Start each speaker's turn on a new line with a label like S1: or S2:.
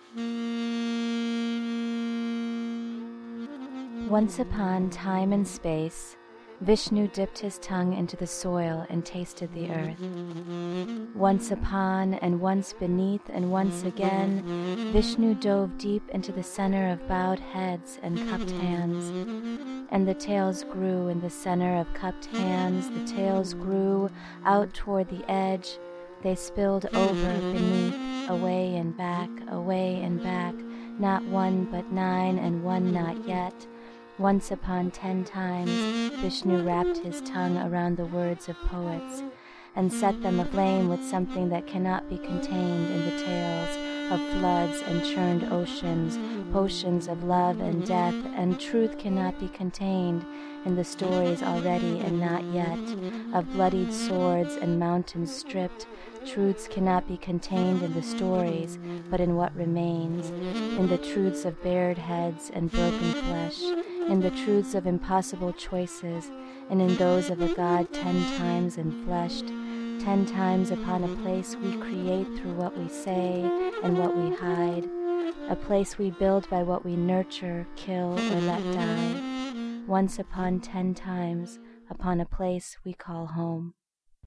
S1: Once upon time and space, Vishnu dipped his tongue into the soil and tasted the earth. Once upon and once beneath and once again, Vishnu dove deep into the center of bowed heads and cupped hands. And the tails grew in the center of cupped hands. The tails grew out toward the edge. They spilled over, beneath, away and back, not one but 9 and one not yet. Once upon 10 times, Vishnu wrapped his tongue around the words of poets and set them aflame with something that cannot be contained in the tales of floods and churned oceans, potions of love and death, and truth cannot be contained in the stories already and not yet, of bloodied swords and mountains stripped. Truths cannot be contained in the stories, but in what remains, in the truths of bared heads and broken flesh, in the truths of impossible choices, and in those of a God 10 times enfleshed, 10 times upon a place we create through what we say and what we hide, a place we build by what we nurture, kill, or let die, once upon 10 times upon a place we call home.